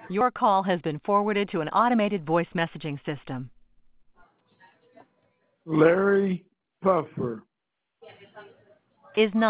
Your call has been forwarded to an automated voice messaging system. Larry Puffer. Is not